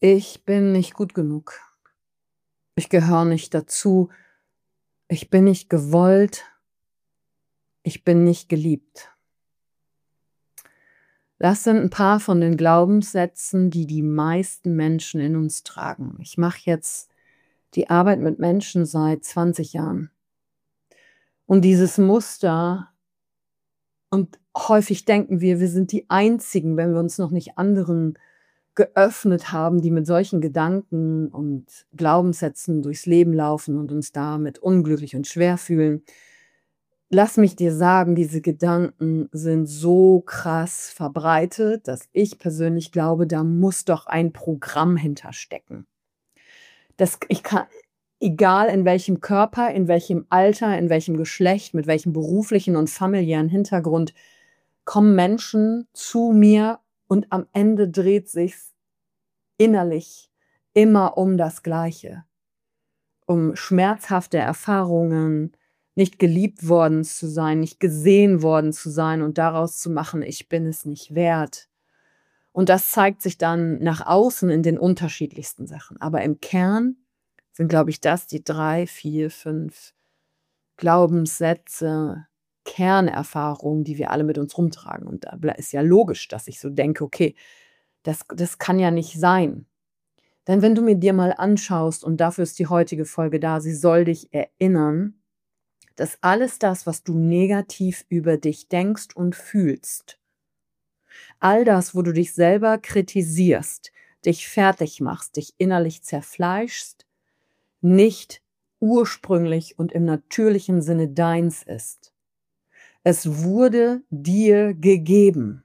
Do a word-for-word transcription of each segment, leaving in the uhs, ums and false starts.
Ich bin nicht gut genug. Ich gehöre nicht dazu. Ich bin nicht gewollt. Ich bin nicht geliebt. Das sind ein paar von den Glaubenssätzen, die die meisten Menschen in uns tragen. Ich mache jetzt die Arbeit mit Menschen seit zwanzig Jahren. Und dieses Muster und häufig denken wir, wir sind die Einzigen, wenn wir uns noch nicht anderen geöffnet haben, die mit solchen Gedanken und Glaubenssätzen durchs Leben laufen und uns damit unglücklich und schwer fühlen. Lass mich dir sagen, diese Gedanken sind so krass verbreitet, dass ich persönlich glaube, da muss doch ein Programm hinterstecken. Das, ich kann, egal in welchem Körper, in welchem Alter, in welchem Geschlecht, mit welchem beruflichen und familiären Hintergrund kommen Menschen zu mir und am Ende dreht sich's innerlich immer um das Gleiche. Um schmerzhafte Erfahrungen, nicht geliebt worden zu sein, nicht gesehen worden zu sein und daraus zu machen, ich bin es nicht wert. Und das zeigt sich dann nach außen in den unterschiedlichsten Sachen. Aber im Kern sind, glaube ich, das die drei, vier, fünf Glaubenssätze, Kernerfahrungen, die wir alle mit uns rumtragen. Und da ist ja logisch, dass ich so denke, okay, das, das kann ja nicht sein. Denn wenn du mir dir mal anschaust, und dafür ist die heutige Folge da, sie soll dich erinnern, dass alles das, was du negativ über dich denkst und fühlst, all das, wo du dich selber kritisierst, dich fertig machst, dich innerlich zerfleischst, nicht ursprünglich und im natürlichen Sinne deins ist. Es wurde dir gegeben.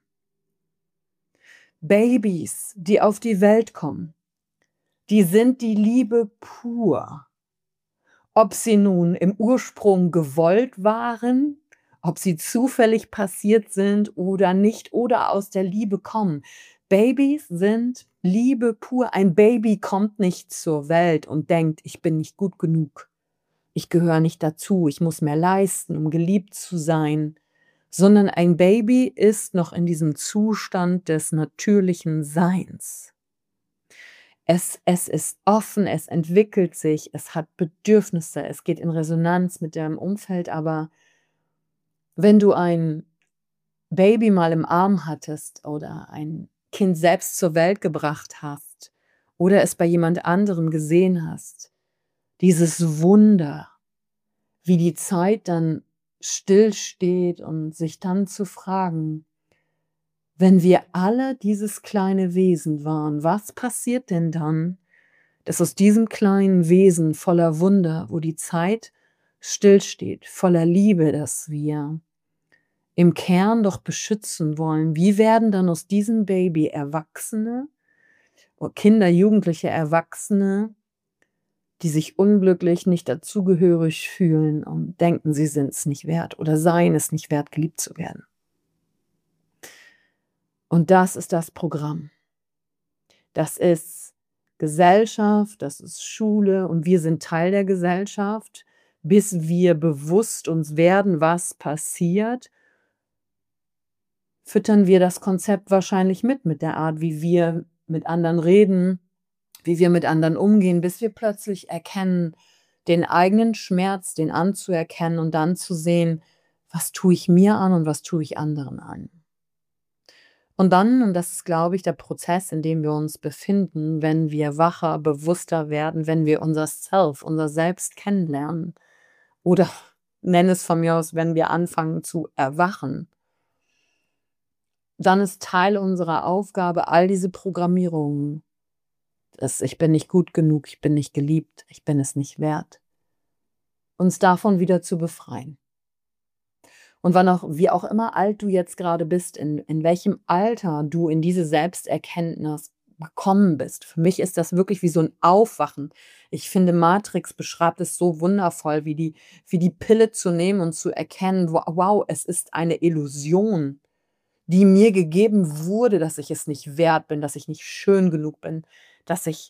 Babys, die auf die Welt kommen, die sind die Liebe pur. Ob sie nun im Ursprung gewollt waren, ob sie zufällig passiert sind oder nicht oder aus der Liebe kommen. Babys sind Liebe pur. Ein Baby kommt nicht zur Welt und denkt, ich bin nicht gut genug. Ich gehöre nicht dazu, ich muss mehr leisten, um geliebt zu sein. Sondern ein Baby ist noch in diesem Zustand des natürlichen Seins. Es, es ist offen, es entwickelt sich, es hat Bedürfnisse, es geht in Resonanz mit dem Umfeld, aber wenn du ein Baby mal im Arm hattest oder ein Kind selbst zur Welt gebracht hast oder es bei jemand anderem gesehen hast, dieses Wunder, wie die Zeit dann stillsteht und sich dann zu fragen, wenn wir alle dieses kleine Wesen waren, was passiert denn dann, dass aus diesem kleinen Wesen voller Wunder, wo die Zeit stillsteht, voller Liebe, das wir im Kern doch beschützen wollen, wie werden dann aus diesem Baby Erwachsene, Kinder, Jugendliche, Erwachsene, die sich unglücklich, nicht dazugehörig fühlen und denken, sie sind es nicht wert oder seien es nicht wert, geliebt zu werden. Und das ist das Programm. Das ist Gesellschaft, das ist Schule und wir sind Teil der Gesellschaft, bis wir bewusst uns werden, was passiert, füttern wir das Konzept wahrscheinlich mit, mit der Art, wie wir mit anderen reden, wie wir mit anderen umgehen, bis wir plötzlich erkennen, den eigenen Schmerz, den anzuerkennen und dann zu sehen, was tue ich mir an und was tue ich anderen an. Und dann, und das ist, glaube ich, der Prozess, in dem wir uns befinden, wenn wir wacher, bewusster werden, wenn wir unser Self, unser Selbst kennenlernen oder nenn es von mir aus, wenn wir anfangen zu erwachen, dann ist Teil unserer Aufgabe, all diese Programmierungen, das ich bin nicht gut genug, ich bin nicht geliebt, ich bin es nicht wert, uns davon wieder zu befreien. Und wann auch, wie auch immer alt du jetzt gerade bist, in, in welchem Alter du in diese Selbsterkenntnis gekommen bist. Für mich ist das wirklich wie so ein Aufwachen. Ich finde, Matrix beschreibt es so wundervoll, wie die, wie die Pille zu nehmen und zu erkennen, wow, es ist eine Illusion, die mir gegeben wurde, dass ich es nicht wert bin, dass ich nicht schön genug bin, dass ich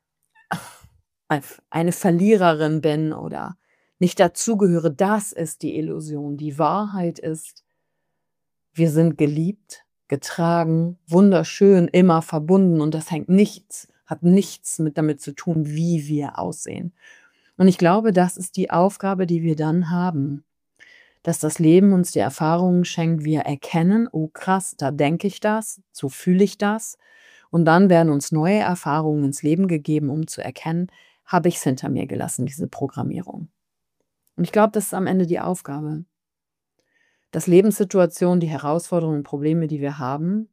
eine Verliererin bin oder nicht dazugehöre. Das ist die Illusion. Die Wahrheit ist, wir sind geliebt, getragen, wunderschön, immer verbunden und das hängt nichts Hat nichts mit damit zu tun, wie wir aussehen. Und ich glaube, das ist die Aufgabe, die wir dann haben, dass das Leben uns die Erfahrungen schenkt, wir erkennen: „Oh krass, da denke ich das, so fühle ich das.“ Und dann werden uns neue Erfahrungen ins Leben gegeben, um zu erkennen: „Habe ich's hinter mir gelassen, diese Programmierung?“ Und ich glaube, das ist am Ende die Aufgabe, dass Lebenssituationen, die Herausforderungen und Probleme, die wir haben,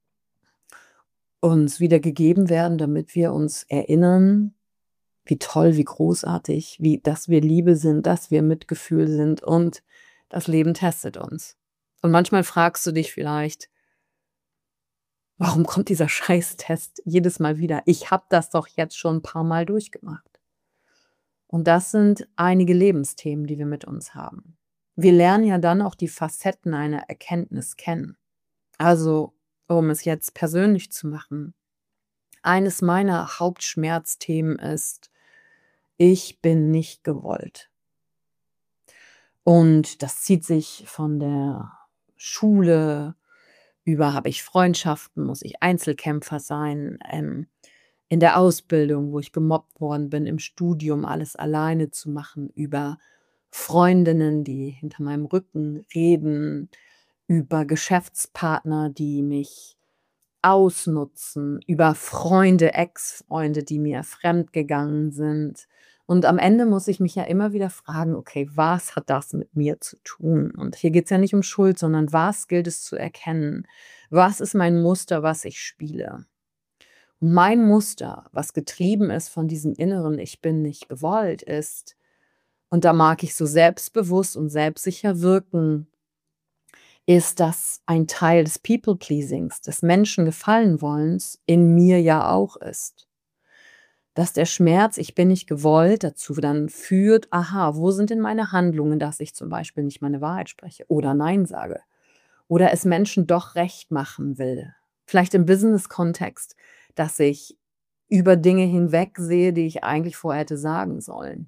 uns wieder gegeben werden, damit wir uns erinnern, wie toll, wie großartig, wie dass wir Liebe sind, dass wir Mitgefühl sind und das Leben testet uns. Und manchmal fragst du dich vielleicht: „Warum kommt dieser Scheißtest jedes Mal wieder? Ich habe das doch jetzt schon 'n paar Mal durchgemacht.“ Und das sind einige Lebensthemen, die wir mit uns haben. Wir lernen ja dann auch die Facetten einer Erkenntnis kennen. Also, um es jetzt persönlich zu machen, eines meiner Hauptschmerzthemen ist: Ich bin nicht gewollt. Und das zieht sich von der Schule über habe ich Freundschaften, muss ich Einzelkämpfer sein, ähm, in der Ausbildung, wo ich gemobbt worden bin, im Studium alles alleine zu machen, über Freundinnen, die hinter meinem Rücken reden, über Geschäftspartner, die mich ausnutzen, über Freunde, Ex-Freunde, die mir fremdgegangen sind. Und am Ende muss ich mich ja immer wieder fragen: „Okay, was hat das mit mir zu tun?“ Und hier geht's ja nicht um Schuld, sondern was gilt es zu erkennen? Was ist mein Muster, was ich spiele? Und mein Muster, was getrieben ist von diesem inneren „Ich bin nicht gewollt“, ist und da mag ich so selbstbewusst und selbstsicher wirken, ist, dass ein Teil des People-Pleasings, des Menschen-Gefallen-Wollens in mir ja auch ist. Dass der Schmerz „Ich bin nicht gewollt“ dazu dann führt: Aha, wo sind denn meine Handlungen, dass ich zum Beispiel nicht meine Wahrheit spreche oder nein sage oder es Menschen doch recht machen will? Vielleicht im Business-Kontext, dass ich über Dinge hinwegsehe, die ich eigentlich vorher hätte sagen sollen.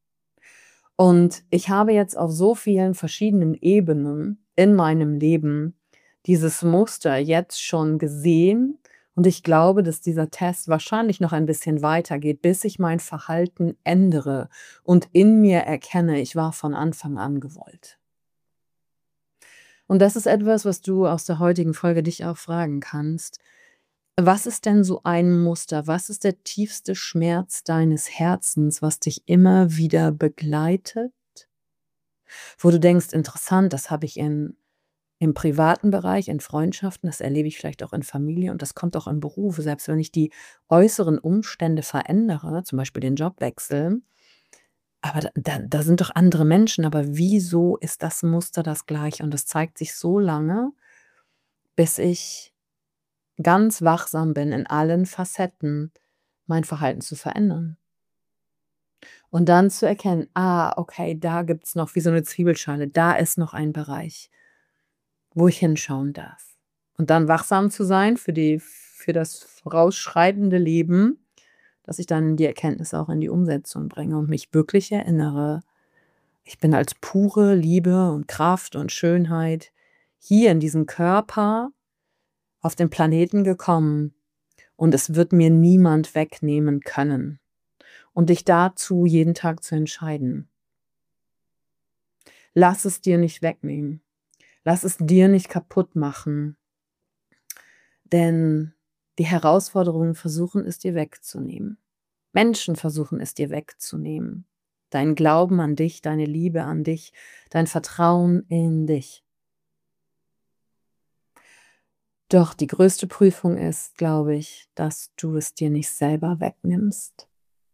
Und ich habe jetzt auf so vielen verschiedenen Ebenen in meinem Leben dieses Muster jetzt schon gesehen und ich glaube, dass dieser Test wahrscheinlich noch ein bisschen weitergeht, bis ich mein Verhalten ändere und in mir erkenne, ich war von Anfang an gewollt. Und das ist etwas, was du aus der heutigen Folge dich auch fragen kannst. Was ist denn so ein Muster? Was ist der tiefste Schmerz deines Herzens, was dich immer wieder begleitet? Wo du denkst: „Interessant, das habe ich in im privaten Bereich, in Freundschaften, das erlebe ich vielleicht auch in Familie und das kommt auch im Beruf. Selbst wenn ich die äußeren Umstände verändere, zum Beispiel den Jobwechsel, aber da da da sind doch andere Menschen, aber wieso ist das Muster das Gleiche?“ Und das zeigt sich so lange, bis ich ganz wachsam bin, in allen Facetten mein Verhalten zu verändern. Und dann zu erkennen: „Ah, okay, da gibt's noch wie so 'ne Zwiebelschale, da ist noch ein Bereich, wo ich hinschauen darf.“ Und dann wachsam zu sein für die für das vorausschreitende Leben, dass ich dann die Erkenntnis auch in die Umsetzung bringe und mich wirklich erinnere: Ich bin als pure Liebe und Kraft und Schönheit hier in diesem Körper auf den Planeten gekommen und es wird mir niemand wegnehmen können. Und dich dazu jeden Tag zu entscheiden. Lass es dir nicht wegnehmen. Lass es dir nicht kaputt machen. Denn die Herausforderungen versuchen es dir wegzunehmen. Menschen versuchen es dir wegzunehmen. Dein Glauben an dich, deine Liebe an dich, dein Vertrauen in dich. Doch die größte Prüfung ist, glaube ich, dass du es dir nicht selber wegnimmst.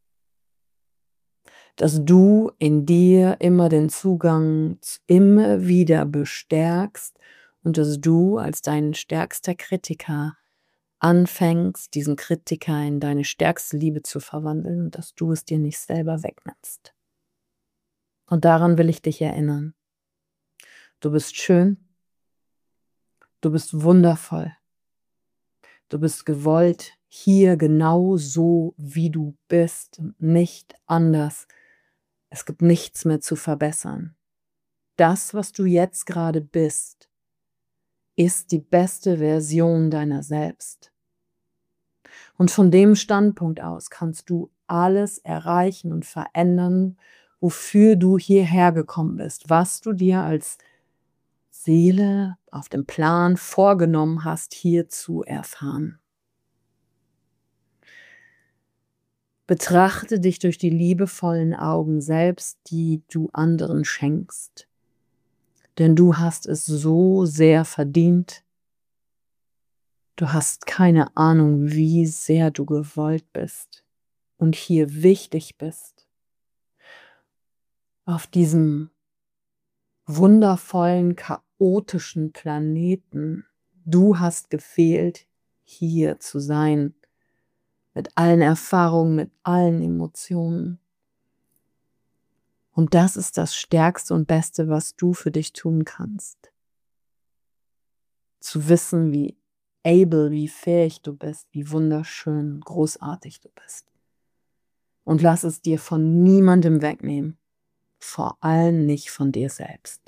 Dass du in dir immer den Zugang z immer wieder bestärkst und dass du als dein stärkster Kritiker anfängst, diesen Kritiker in deine stärkste Liebe zu verwandeln und dass du es dir nicht selber wegnimmst. Und daran will ich dich erinnern. Du bist schön. Du bist wundervoll. Du bist gewollt hier genau so, wie du bist und nicht anders. Es gibt nichts mehr zu verbessern. Das, was du jetzt gerade bist, ist die beste Version deiner selbst. Und von dem Standpunkt aus kannst du alles erreichen und verändern, wofür du hierher gekommen bist, was du dir als Seele auf dem Plan vorgenommen hast, hier zu erfahren. Betrachte dich durch die liebevollen Augen selbst, die du anderen schenkst. Denn du hast es so sehr verdient. Du hast keine Ahnung, wie sehr du gewollt bist und hier wichtig bist. Auf diesem wundervollen, chaotischen Planeten. Du hast gefehlt, hier zu sein. Mit allen Erfahrungen, mit allen Emotionen. Und das ist das Stärkste und Beste, was du für dich tun kannst. Zu wissen, wie able, wie fähig du bist, wie wunderschön, großartig du bist. Und lass es dir von niemandem wegnehmen. Vor allem nicht von dir selbst.